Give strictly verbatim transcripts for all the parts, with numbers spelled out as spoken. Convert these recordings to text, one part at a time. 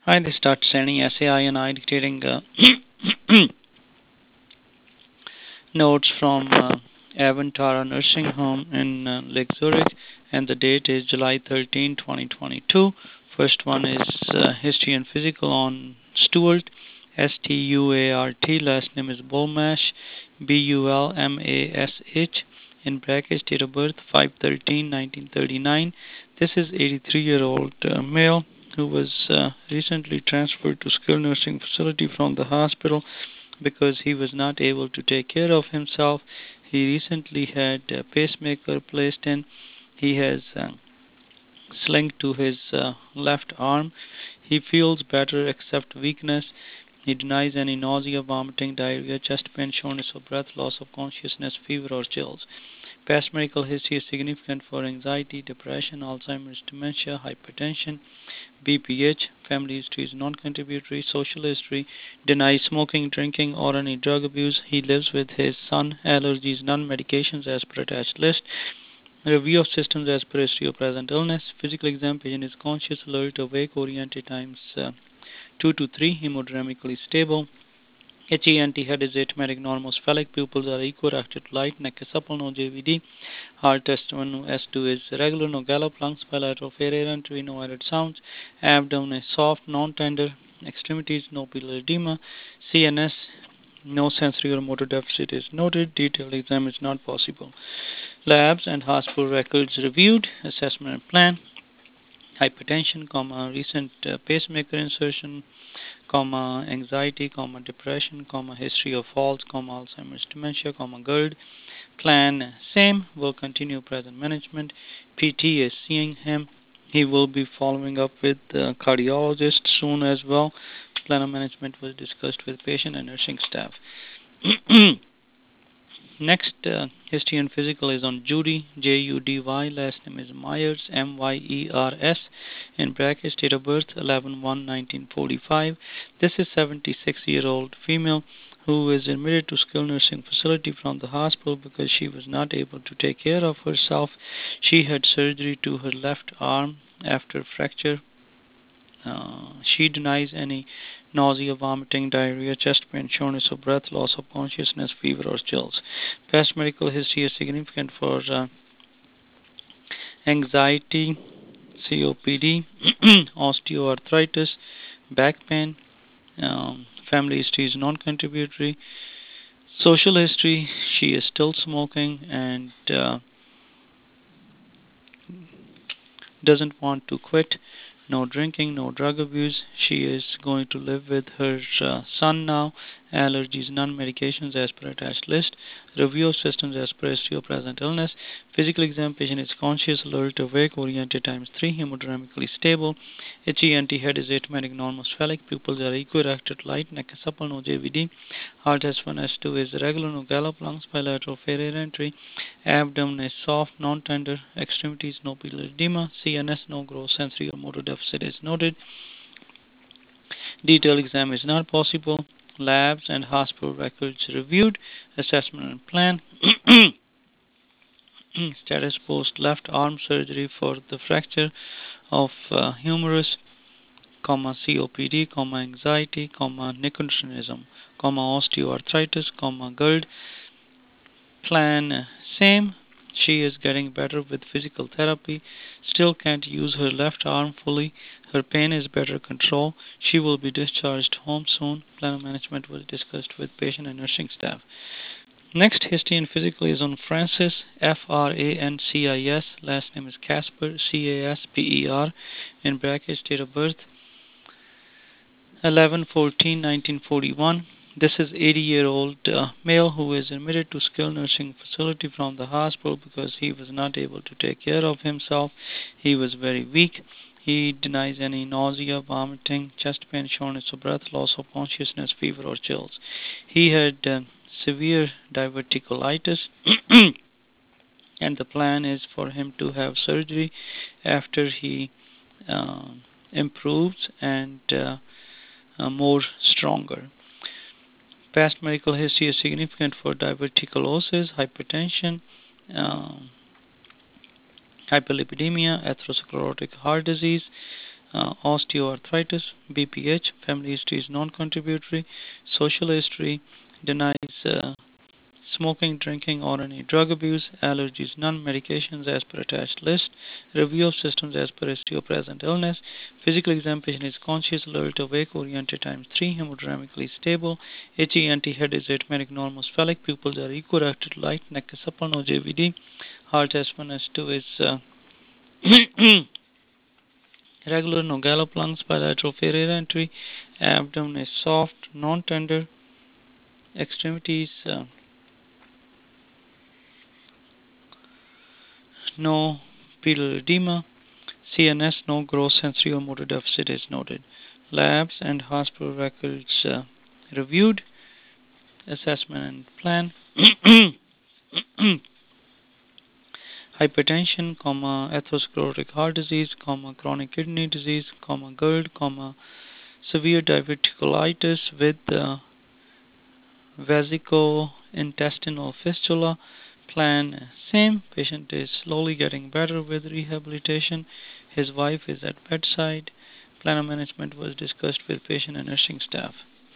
Hi, this is Doctor Sani, S A I and I dictating uh, notes from uh, Avantara Nursing Home in uh, Lake Zurich, and the date is July thirteenth, twenty twenty-two. First one is uh, History and Physical on Stuart, S T U A R T, last name is Bulmash, B U L M A S H, in brackets, date of birth five thirteen nineteen thirty-nine. This is eighty-three-year-old uh, male who was uh, recently transferred to skilled nursing facility from the hospital because he was not able to take care of himself. He recently had a pacemaker placed in. He has uh, sling to his uh, left arm. He feels better except weakness. He denies any nausea, vomiting, diarrhea, chest pain, shortness of breath, loss of consciousness, fever, or chills. Past medical history is significant for anxiety, depression, Alzheimer's, dementia, hypertension, B P H. Family history is non-contributory. Social history denies smoking, drinking, or any drug abuse. He lives with his son. Allergies, none. Medications as per attached list. Review of systems as per history of present illness. Physical exam patient is conscious, alert, awake, oriented times uh, two to three, hemodynamically stable. H E N T head is atymatic, normal, sphenic pupils are equal, active light, neck is supple, no J V D. Heart test one S two is regular, no gallop, lungs bilateral, fair air entry, no added sounds. Abdomen is soft, non-tender. Extremities, no pupillary edema. C N S, no sensory or motor deficit is noted. Detailed exam is not possible. Labs and hospital records reviewed. Assessment and plan. Hypertension, comma, recent uh, pacemaker insertion, comma, anxiety, comma, depression, comma, history of falls, comma, Alzheimer's, dementia, comma, GERD. Plan same, will continue present management. P T is seeing him. He will be following up with the cardiologist soon as well. Plan of management was discussed with patient and nursing staff. Next, uh, history and physical is on Judy, J U D Y, last name is Myers, M Y E R S, in brackets, date of birth eleven one nineteen forty-five. This is seventy-six-year-old female who is admitted to skilled nursing facility from the hospital because she was not able to take care of herself. She had surgery to her left arm after fracture. Uh, she denies any nausea, vomiting, diarrhea, chest pain, shortness of breath, loss of consciousness, fever, or chills. Past medical history is significant for uh, anxiety, C O P D, osteoarthritis, back pain. Um, family history is non-contributory. Social history, she is still smoking and uh, doesn't want to quit. No drinking, no drug abuse. She is going to live with her uh, son now. Allergies, none. Medications as per attached list. Review of systems as per history of present illness. Physical exam patient is conscious, alert, awake, oriented times three, hemodynamically stable. H E N T head is atymatic, normal, sphenic. Pupils are equirected, light, neck is supple, no J V D. Heart S one S two is regular, no gallop, lungs bilateral, fair air entry. Abdomen is soft, non-tender. Extremities, no pupillary edema. C N S, no gross sensory or motor deficit is noted. Detailed exam is not possible. Labs and hospital records reviewed. Assessment and plan. Status post left arm surgery for the fracture of uh, humerus, comma, C O P D, comma, anxiety, comma, nicotinicism, comma, osteoarthritis, comma, GERD. Plan uh, same. She is getting better with physical therapy. Still can't use her left arm fully. Her pain is better controlled. She will be discharged home soon. Plan of management was discussed with patient and nursing staff. Next, history and physical is on Francis, F R A N C I S. Last name is Casper, C A S P E R. In brackets, date of birth eleven fourteen nineteen forty-one. This is eighty-year-old uh, male who is admitted to skilled nursing facility from the hospital because he was not able to take care of himself. He was very weak. He denies any nausea, vomiting, chest pain, shortness of breath, loss of consciousness, fever, or chills. He had uh, severe diverticulitis, and the plan is for him to have surgery after he uh, improves and uh, uh, more stronger. Past medical history is significant for diverticulosis, hypertension, uh, hyperlipidemia, atherosclerotic heart disease, uh, osteoarthritis, B P H, family history is non-contributory, social history, denies uh, smoking, drinking, or any drug abuse, allergies, none, medications as per attached list, review of systems as per history of present illness, physical exam patient is conscious, alert, awake, oriented times three, hemodynamically stable, H E N T head is rhythmic, normal, sphenic, pupils are equirected, light, neck is supple, no J V D, heart S one, S two is uh, regular, no gallop lungs, bilateral failure entry, abdomen is soft, non-tender, extremities uh, no pedal edema, C N S no gross sensory or motor deficit is noted. Labs and hospital records uh, reviewed, assessment and plan. Hypertension, comma, atherosclerotic heart disease, comma, chronic kidney disease, comma, GERD, comma, severe diverticulitis with uh, vesico-intestinal fistula. Plan same. Patient is slowly getting better with rehabilitation. His wife is at bedside. Plan of management was discussed with patient and nursing staff.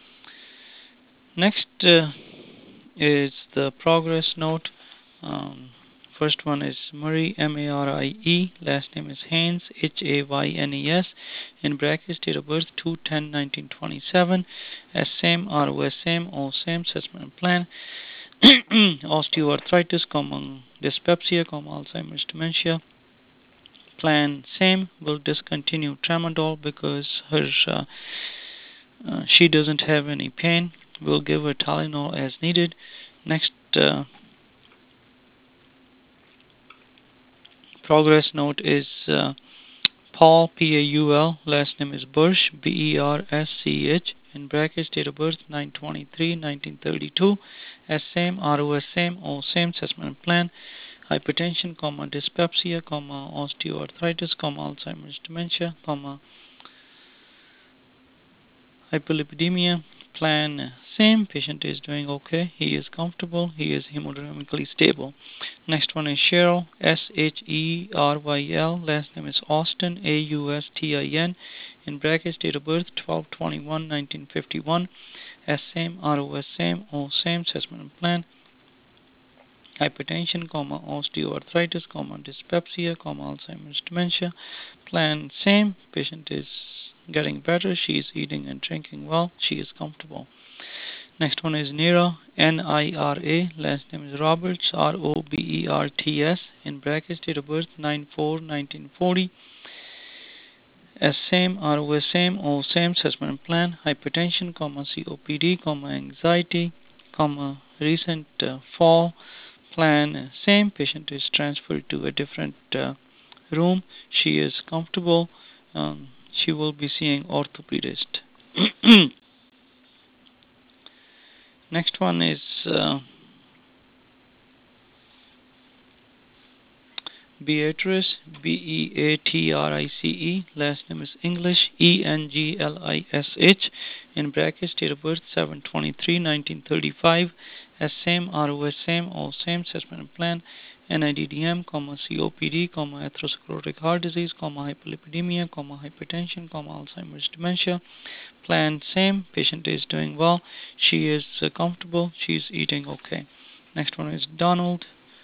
Next uh, is the progress note. Um, first one is Murray, M A R I E. Last name is Haynes, H A Y N E S. In brackets, date of birth two ten nineteen twenty-seven. S same, R O S same, O same, assessment plan. Osteoarthritis, common dyspepsia, common Alzheimer's dementia. Plan same, will discontinue tramadol because her uh, uh, she doesn't have any pain. We'll give her Tylenol as needed. Next uh, progress note is uh, Paul, P A U L, last name is Bursch, B E R S C H, in brackets, date of birth nine twenty-three nineteen thirty-two, S same, R O S same, O same, assessment plan, hypertension, comma, dyspepsia, comma, osteoarthritis, comma, Alzheimer's dementia, comma, hyperlipidemia, plan same, patient is doing okay, he is comfortable, he is hemodynamically stable. Next one is Cheryl, S H E R Y L, last name is Austin, A U S T I N, in brackets, date of birth twelve twenty-one nineteen fifty-one, S same, R O S same, O same, assessment plan, hypertension, comma, osteoarthritis, comma, dyspepsia, comma, Alzheimer's dementia, plan same, patient is getting better, she is eating and drinking well, she is comfortable. Next one is Nira, N I R A, last name is Roberts, R O B E R T S, in brackets, date of birth nine four nineteen forty, S same, R O S same, O same, assessment plan, hypertension, comma, C O P D, comma, anxiety, comma, recent uh, fall, plan uh, same, patient is transferred to a different uh, room, she is comfortable, um, she will be seeing orthopedist. Next one is uh, Beatrice, B E A T R I C E, last name is English, E N G L I S H, in brackets, date of birth seven twenty-three nineteen thirty-five, S same, R O S same, O same, assessment plan, N I D D M, comma, C O P D, comma, atherosclerotic heart disease, comma, hyperlipidemia, comma, hypertension, comma, Alzheimer's dementia, plan same, patient is doing well, she is uh, comfortable, she is eating okay. Next one is Donald.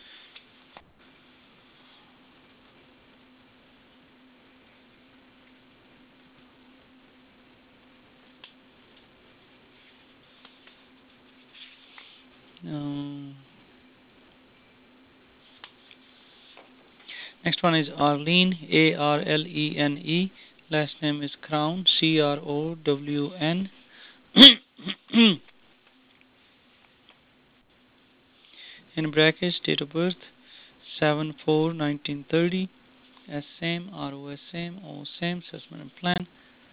Um, Next one is Arlene, A R L E N E. Last name is Crown, C R O W N. In brackets, date of birth seven four nineteen thirty. S same, R O S same, O same, assessment and plan.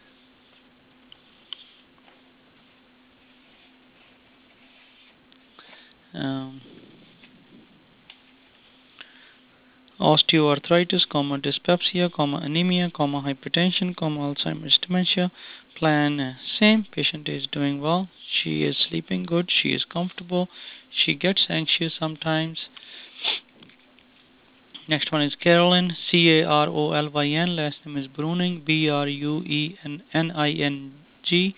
Um, Osteoarthritis, comma, dyspepsia, comma, anemia, comma, hypertension, comma, Alzheimer's dementia. Plan uh, same. Patient is doing well. She is sleeping good. She is comfortable. She gets anxious sometimes. Next one is Carolyn, C A R O L Y N, last name is Bruning, B R U E N I N G,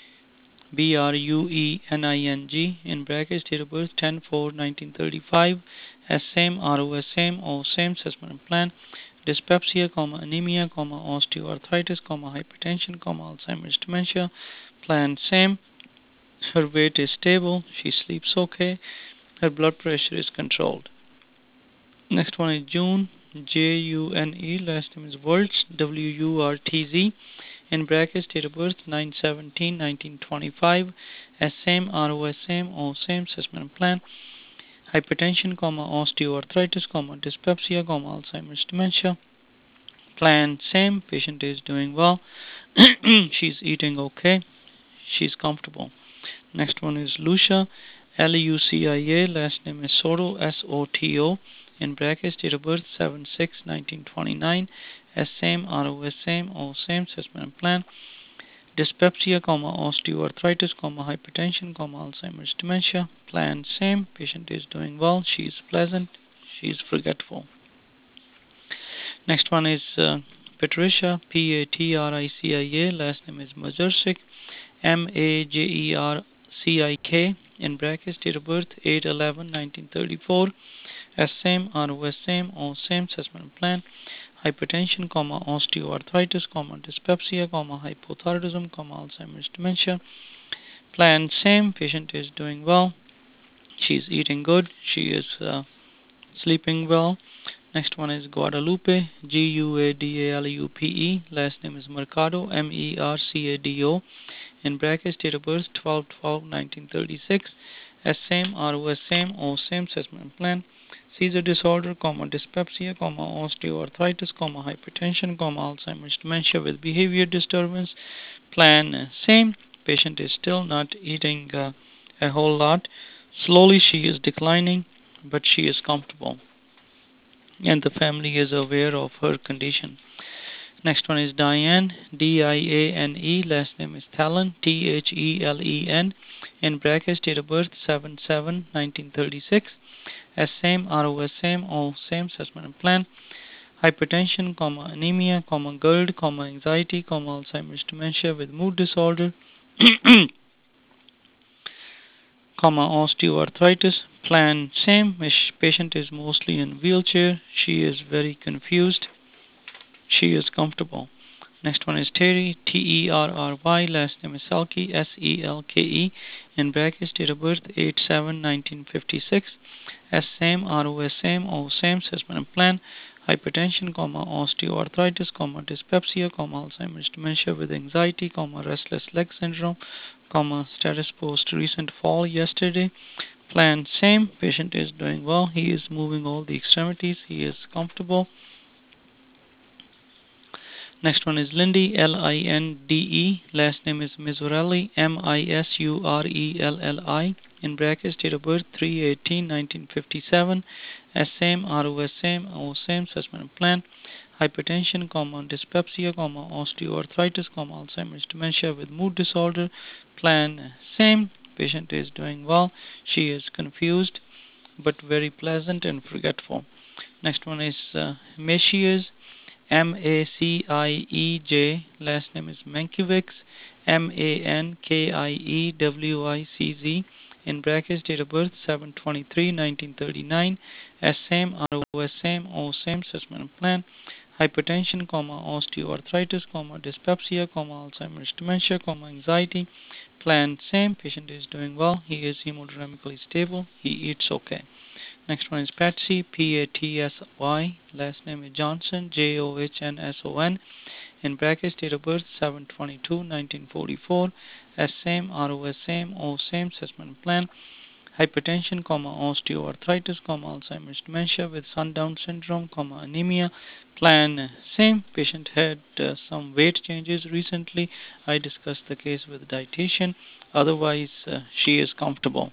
B R U E N I N G, in brackets, date of birth ten four nineteen thirty-five, S same, R O S same, O same, assessment plan, dyspepsia, comma, anemia, comma, osteoarthritis, comma, hypertension, comma, Alzheimer's dementia, plan same, her weight is stable, she sleeps okay, her blood pressure is controlled. Next one is June, J U N E, last name is Wurtz, W U R T Z, in brackets, date of birth nine seventeen nineteen twenty-five, S same, R O S same, O same, assessment plan, hypertension, comma, osteoarthritis, comma, dyspepsia, comma, Alzheimer's dementia, plan same, patient is doing well, she's eating okay, she's comfortable. Next one is Lucia, L U C I A, last name is Soto, S O T O, in brackets, date of birth seven six nineteen twenty-nine, S same, R O S same, O same, assessment plan, dyspepsia, comma, osteoarthritis, comma, hypertension, comma, Alzheimer's dementia, plan same, patient is doing well, she is pleasant, she is forgetful. Next one is uh, Patricia, P A T R I C I A, last name is Mazurcik, M A J E R C I K, in brackets, date of birth eight eleven nineteen thirty-four, S same, R O S same, O same, assessment plan, hypertension, comma, osteoarthritis, comma, dyspepsia, comma, hypothyroidism, comma, Alzheimer's dementia, plan same, patient is doing well, she is eating good, she is uh, sleeping well. Next one is Guadalupe, G U A D A L U P E, last name is Mercado, M E R C A D O, in brackets, date of birth twelve twelve nineteen thirty-six, S same, R O S same, O same, assessment plan, seizure disorder, comma, dyspepsia, comma, osteoarthritis, comma, hypertension, comma, Alzheimer's dementia with behavior disturbance, plan uh, same, patient is still not eating uh, a whole lot, slowly she is declining, but she is comfortable, and the family is aware of her condition. Next one is Diane, D I A N E, last name is Thelen, T H E L E N, in brackets, date of birth seven seven nineteen thirty-six, S same, R O S same, O same, assessment plan, hypertension, comma, anemia, comma, GERD, comma, anxiety, comma, Alzheimer's dementia with mood disorder, comma, osteoarthritis, plan same, patient is mostly in wheelchair, she is very confused, she is comfortable. Next one is Terry, T E R R Y, last name is Selke, S E L K E, in brackets, date of birth eight seven nineteen fifty-six, S same, R O S same, O same, assessment plan, hypertension, comma, osteoarthritis, comma, dyspepsia, comma, Alzheimer's dementia with anxiety, comma, restless leg syndrome, comma, status post recent fall yesterday, plan same, patient is doing well, he is moving all the extremities, he is comfortable. Next one is Lindy, L I N D E, last name is Misurelli, M I S U R E L L I, in brackets, date of birth three eighteen nineteen fifty-seven, S same, R O S same, O same, assessment plan, hypertension, comma, dyspepsia, comma, osteoarthritis, comma, Alzheimer's dementia with mood disorder, plan same, patient is doing well, she is confused but very pleasant and forgetful. Next one is uh, Macias, M A C I E J, last name is Mankiewicz, M A N K I E W I C Z, in brackets, date of birth seven twenty-three nineteen thirty-nine, S same, R O S same, O same, assessment plan, hypertension, comma, osteoarthritis, comma, dyspepsia, comma, Alzheimer's dementia, comma, anxiety, plan same, patient is doing well, he is hemodynamically stable, he eats okay. Next one is Patsy, P A T S Y, last name is Johnson, J O H N S O N, in brackets, date of birth seven twenty-two nineteen forty-four, S same, R O S same, O same, assessment plan, hypertension, comma, osteoarthritis, comma, Alzheimer's dementia with sundown syndrome, comma, anemia, plan same, patient had uh, some weight changes recently, I discussed the case with the dietitian, otherwise uh, she is comfortable.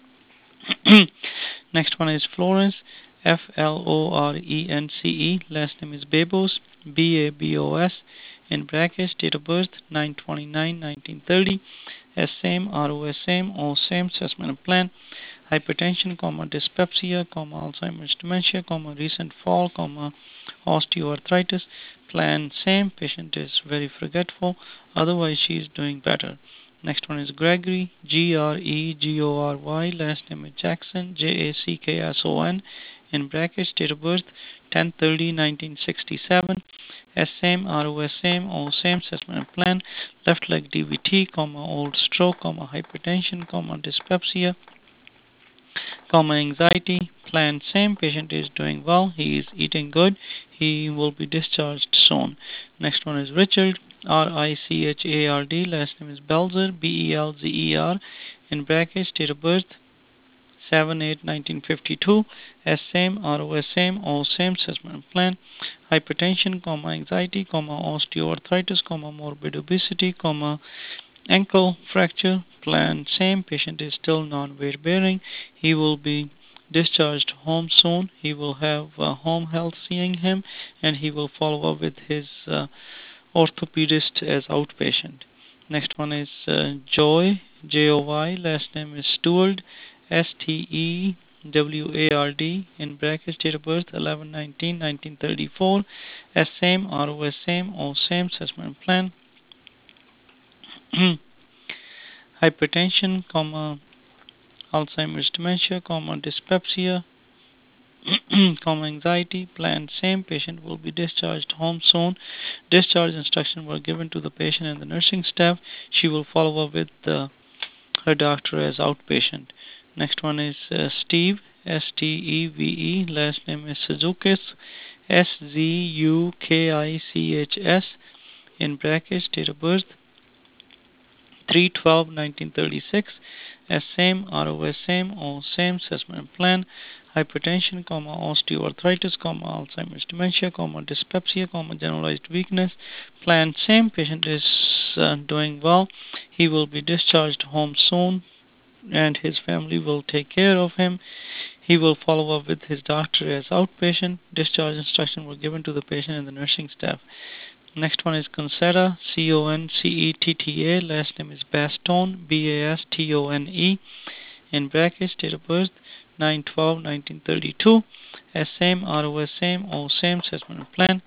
Next one is Florence, F L O R E N C E, last name is Babos, B A B O S, in brackets, date of birth nine twenty-nine nineteen thirty, as same, R O S same, O same, assessment plan, hypertension, comma, dyspepsia, comma, Alzheimer's dementia, comma, recent fall, comma, osteoarthritis, plan same, patient is very forgetful, otherwise she is doing better. Next one is Gregory, G R E G O R Y, last name is Jackson, J A C K S O N, in brackets, date of birth ten thirty nineteen sixty-seven, as same, R O S same, O same, assessment plan, left leg D V T, comma, old stroke, comma, hypertension, comma, dyspepsia, comma, anxiety, plan same, patient is doing well, he is eating good, he will be discharged soon. Next one is Richard, R I C H A R D, last name is Belzer, B E L Z E R, in brackets, date of birth seven eight nineteen fifty-two, as same, R O S same, O same, assessment plan, hypertension, comma, anxiety, comma, osteoarthritis, comma, morbid obesity, comma, ankle fracture, plan same, patient is still non-weight bearing, he will be discharged home soon, he will have uh, home health seeing him, and he will follow up with his uh, orthopedist as outpatient. Next one is uh, Joy, J O Y, last name is Stewart, S T E W A R D, in brackets, date of birth eleven nineteen nineteen thirty-four, as same, R O S same, O same, assessment plan, hypertension, comma, Alzheimer's dementia, comma, dyspepsia, comma, anxiety, plan same, patient will be discharged home soon. Discharge instructions were given to the patient and the nursing staff. She will follow up with uh, her doctor as outpatient. Next one is uh, Steve, S T E V E, last name is Suzukis, S Z U K I C H S, in brackets, date of birth three twelve nineteen thirty-six, as same, R O S same, O same, assessment plan, hypertension, comma, osteoarthritis, comma, Alzheimer's dementia, comma, dyspepsia, comma, generalized weakness, plan same, patient is uh, doing well, he will be discharged home soon, and his family will take care of him. He will follow up with his doctor as outpatient. Discharge instructions were given to the patient and the nursing staff. Next one is Concetta, C O N C E T T A, last name is Bastone, B A S T O N E, in brackets, date of birth nine twelve nineteen thirty-two, as same, R O S same, O same, assessment plan,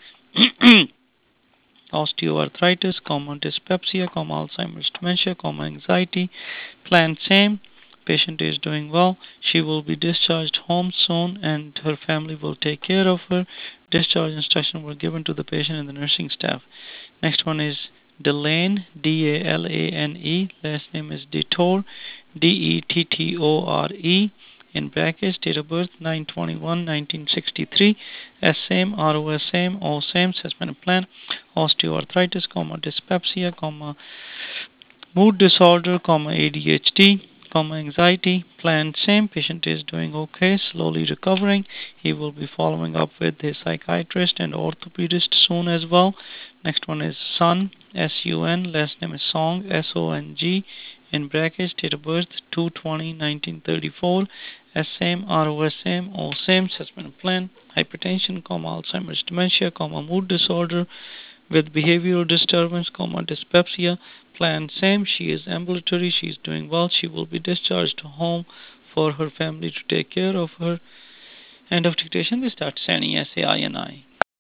osteoarthritis, comma, dyspepsia, comma, Alzheimer's dementia, comma, anxiety, plan same, patient is doing well, she will be discharged home soon and her family will take care of her. Discharge instructions were given to the patient and the nursing staff. Next one is Delane, D A L A N E, last name is Detour, D E T T O R E, in brackets, date of birth nine twenty-one nineteen sixty-three, as same, R O S same, O same, assessment plan, osteoarthritis, comma, dyspepsia, comma, mood disorder, comma, A D H D, comma, anxiety, plan same, patient is doing okay, slowly recovering. He will be following up with his psychiatrist and orthopedist soon as well. Next one is Sun, S U N, last name is Song, S O N G, in brackets, date of birth two twenty nineteen thirty-four, as same, R O S same, O same, assessment plan, hypertension, comma, Alzheimer's dementia, comma, mood disorder with behavioral disturbance, comma, dyspepsia, plan same, she is ambulatory, she is doing well, she will be discharged home for her family to take care of her. End of dictation. We start Sani, S A I N I.